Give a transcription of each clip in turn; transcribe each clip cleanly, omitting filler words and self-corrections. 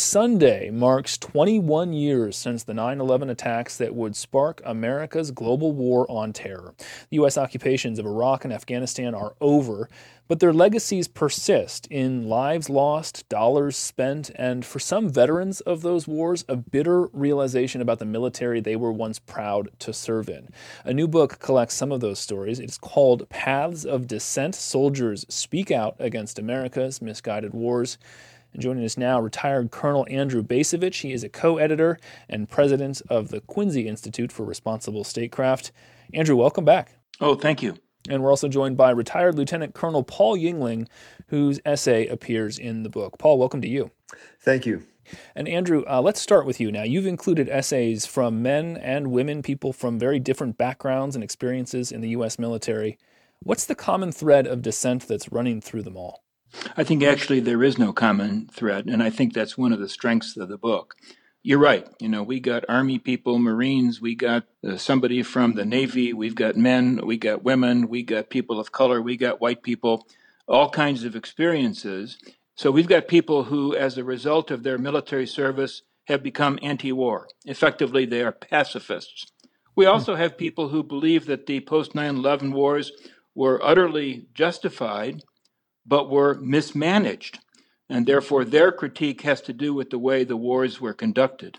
Sunday marks 21 years since the 9/11 attacks that would spark America's global war on terror. The U.S. occupations of Iraq and Afghanistan are over, but their legacies persist in lives lost, dollars spent, and for some veterans of those wars, a bitter realization about the military they were once proud to serve in. A new book collects some of those stories. It's called Paths of Dissent: Soldiers Speak Out Against America's Misguided Wars. And joining us now, retired Colonel Andrew Bacevich. He is a co-editor and president of the Quincy Institute for Responsible Statecraft. Andrew, welcome back. Oh, thank you. And we're also joined by retired Lieutenant Colonel Paul Yingling, whose essay appears in the book. Paul, welcome to you. Thank you. And Andrew, let's start with you now. You've included essays from men and women, people from very different backgrounds and experiences in the U.S. military. What's the common thread of dissent that's running through them all? I think actually there is no common thread, and I think that's one of the strengths of the book. You're right. We got Army people, Marines, we got somebody from the Navy, we've got men, we got women, we got people of color, we got white people, all kinds of experiences. So we've got people who, as a result of their military service, have become anti-war. Effectively, they are pacifists. We also have people who believe that the post-9/11 wars were utterly justified, but were mismanaged, and therefore their critique has to do with the way the wars were conducted.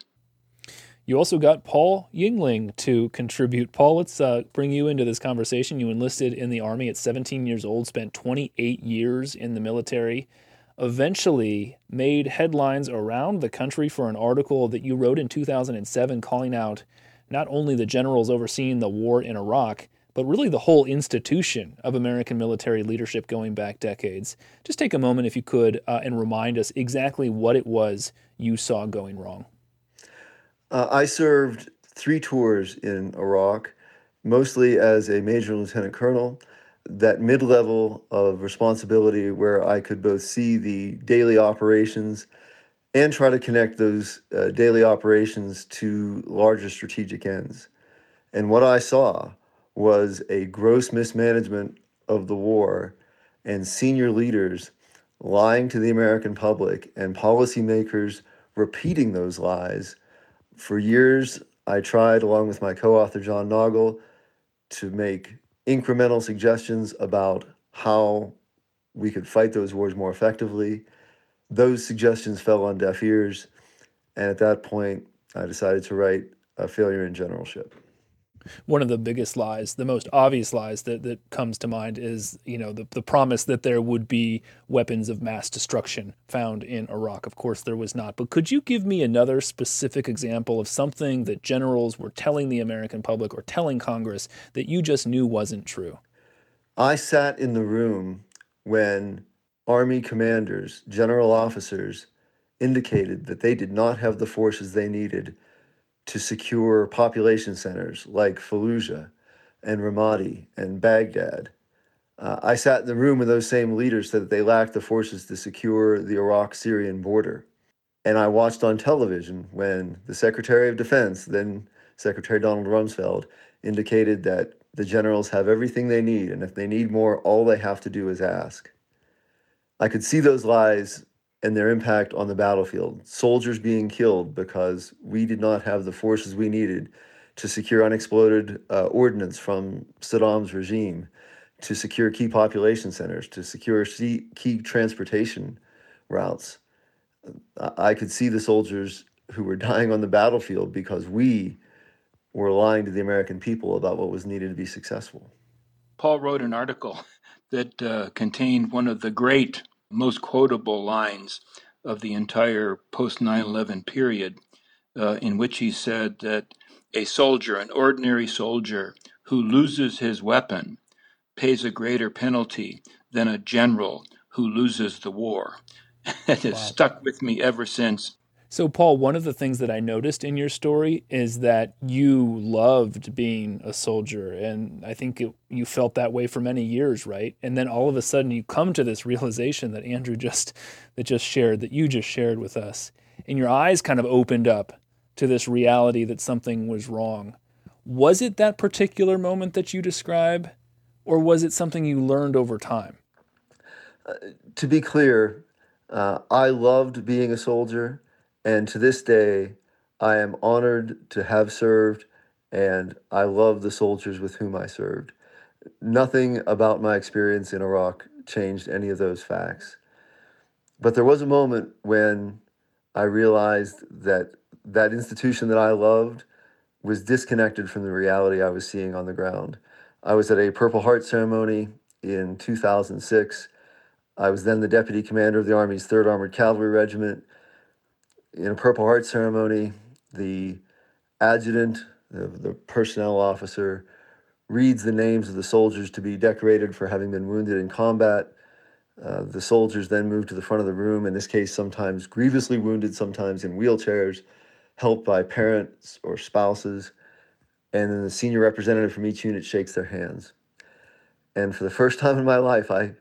You also got Paul Yingling to contribute. Paul, let's bring you into this conversation. You enlisted in the Army at 17 years old, spent 28 years in the military, eventually made headlines around the country for an article that you wrote in 2007 calling out not only the generals overseeing the war in Iraq, but really the whole institution of American military leadership going back decades. Just take a moment, if you could, and remind us exactly what it was you saw going wrong. I served 3 tours in Iraq, mostly as a major lieutenant colonel, that mid-level of responsibility where I could both see the daily operations and try to connect those daily operations to larger strategic ends. And what I saw was a gross mismanagement of the war and senior leaders lying to the American public and policymakers repeating those lies. For years, I tried, along with my co-author John Nagel, to make incremental suggestions about how we could fight those wars more effectively. Those suggestions fell on deaf ears, and at that point, I decided to write A Failure in Generalship. One of the biggest lies, the most obvious lies that comes to mind is, the promise that there would be weapons of mass destruction found in Iraq. Of course, there was not. But could you give me another specific example of something that generals were telling the American public or telling Congress that you just knew wasn't true? I sat in the room when Army commanders, general officers, indicated that they did not have the forces they needed to secure population centers like Fallujah and Ramadi and Baghdad. I sat in the room when those same leaders said that they lacked the forces to secure the Iraq-Syrian border. And I watched on television when the Secretary of Defense, then Secretary Donald Rumsfeld, indicated that the generals have everything they need, and if they need more, all they have to do is ask. I could see those lies and their impact on the battlefield. Soldiers being killed because we did not have the forces we needed to secure unexploded ordnance from Saddam's regime, to secure key population centers, to secure key transportation routes. I could see the soldiers who were dying on the battlefield because we were lying to the American people about what was needed to be successful. Paul wrote an article that contained one of the great, most quotable lines of the entire post-9/11 period, in which he said that a soldier, an ordinary soldier who loses his weapon, pays a greater penalty than a general who loses the war. It has stuck with me ever since. So, Paul, one of the things that I noticed in your story is that you loved being a soldier, and I think you felt that way for many years, right? And then all of a sudden you come to this realization that Andrew just shared with us, and your eyes kind of opened up to this reality that something was wrong. Was it that particular moment that you describe, or was it something you learned over time? To be clear, I loved being a soldier, And to this day, I am honored to have served, and I love the soldiers with whom I served. Nothing about my experience in Iraq changed any of those facts. But there was a moment when I realized that that institution that I loved was disconnected from the reality I was seeing on the ground. I was at a Purple Heart ceremony in 2006. I was then the deputy commander of the Army's 3rd Armored Cavalry Regiment. In a Purple Heart ceremony, the adjutant, the personnel officer, reads the names of the soldiers to be decorated for having been wounded in combat. The soldiers then move to the front of the room, in this case, sometimes grievously wounded, sometimes in wheelchairs, helped by parents or spouses. And then the senior representative from each unit shakes their hands. And for the first time in my life, I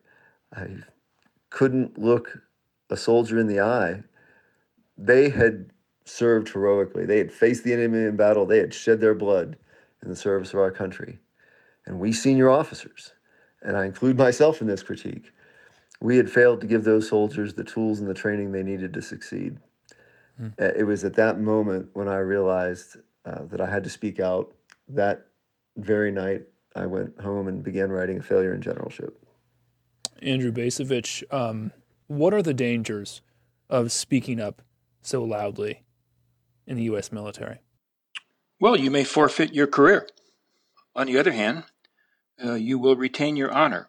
couldn't look a soldier in the eye. They had served heroically. They had faced the enemy in battle. They had shed their blood in the service of our country. And we senior officers, and I include myself in this critique, we had failed to give those soldiers the tools and the training they needed to succeed. It was at that moment when I realized that I had to speak out. That very night, I went home and began writing A Failure in Generalship. Andrew Bacevich, what are the dangers of speaking up so loudly in the U.S. military? Well, you may forfeit your career. On the other hand, you will retain your honor.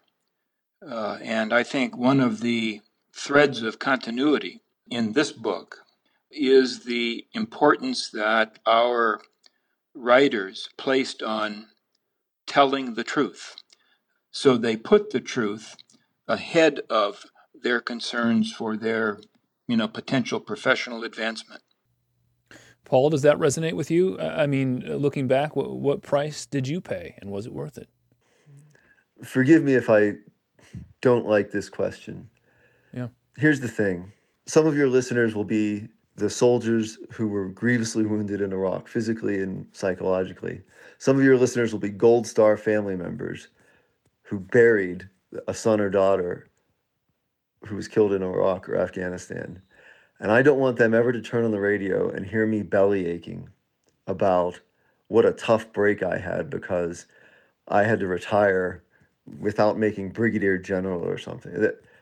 And I think one of the threads of continuity in this book is the importance that our writers placed on telling the truth. So they put the truth ahead of their concerns for their, potential professional advancement. Paul, does that resonate with you? I mean, looking back, what price did you pay, and was it worth it? Forgive me if I don't like this question. Yeah. Here's the thing. Some of your listeners will be the soldiers who were grievously wounded in Iraq, physically and psychologically. Some of your listeners will be Gold Star family members who buried a son or daughter who was killed in Iraq or Afghanistan. And I don't want them ever to turn on the radio and hear me belly aching about what a tough break I had because I had to retire without making brigadier general or something.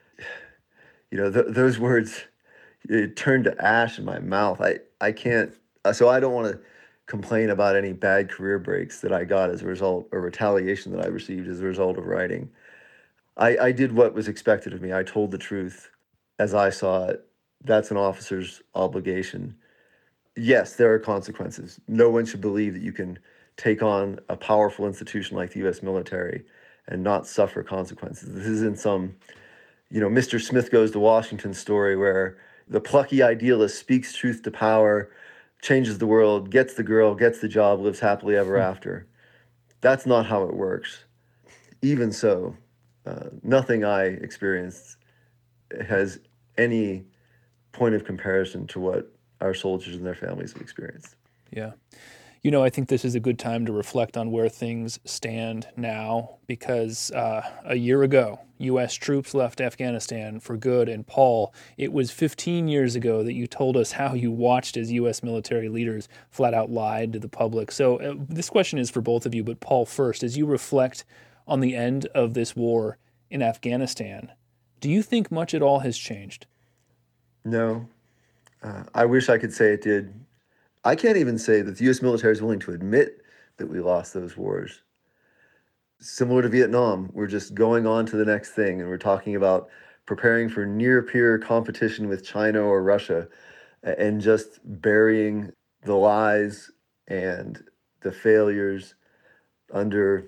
Those words, it turned to ash in my mouth. I can't, so I don't want to complain about any bad career breaks that I got as a result, or retaliation that I received as a result of writing. I did what was expected of me. I told the truth as I saw it. That's an officer's obligation. Yes, there are consequences. No one should believe that you can take on a powerful institution like the U.S. military and not suffer consequences. This isn't some, Mr. Smith Goes to Washington story where the plucky idealist speaks truth to power, changes the world, gets the girl, gets the job, lives happily ever after. That's not how it works. Even so, nothing I experienced has any point of comparison to what our soldiers and their families have experienced. Yeah. I think this is a good time to reflect on where things stand now because a year ago, U.S. troops left Afghanistan for good. And Paul, it was 15 years ago that you told us how you watched as U.S. military leaders flat out lied to the public. So this question is for both of you, but Paul first, as you reflect on the end of this war in Afghanistan, do you think much at all has changed? No. I wish I could say it did. I can't even say that the U.S. military is willing to admit that we lost those wars. Similar to Vietnam, we're just going on to the next thing, and we're talking about preparing for near-peer competition with China or Russia and just burying the lies and the failures under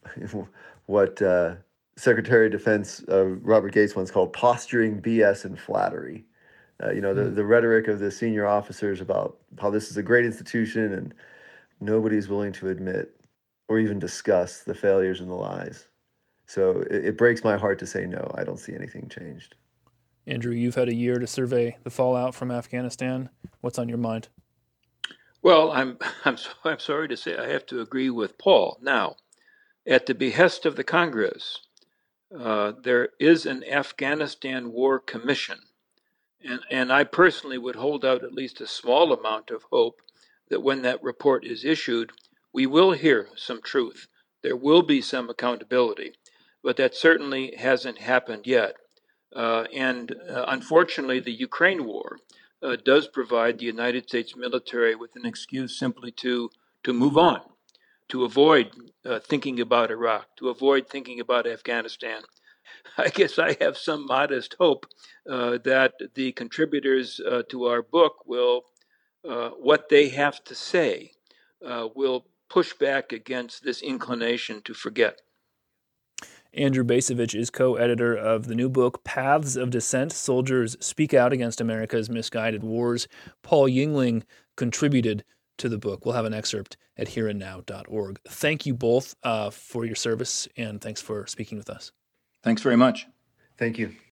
what Secretary of Defense Robert Gates once called posturing, BS, and flattery. The rhetoric of the senior officers about how this is a great institution and nobody's willing to admit or even discuss the failures and the lies. So it breaks my heart to say no, I don't see anything changed. Andrew, you've had a year to survey the fallout from Afghanistan. What's on your mind? Well, I'm sorry to say I have to agree with Paul. Now, at the behest of the Congress, there is an Afghanistan War Commission And I personally would hold out at least a small amount of hope that when that report is issued, we will hear some truth. There will be some accountability, but that certainly hasn't happened yet. And unfortunately, the Ukraine war does provide the United States military with an excuse simply to move on, to avoid thinking about Iraq, to avoid thinking about Afghanistan. I guess I have some modest hope that the contributors to our book will, what they have to say, will push back against this inclination to forget. Andrew Bacevich is co-editor of the new book, Paths of Dissent, Soldiers Speak Out Against America's Misguided Wars. Paul Yingling contributed to the book. We'll have an excerpt at hereandnow.org. Thank you both for your service, and thanks for speaking with us. Thanks very much. Thank you.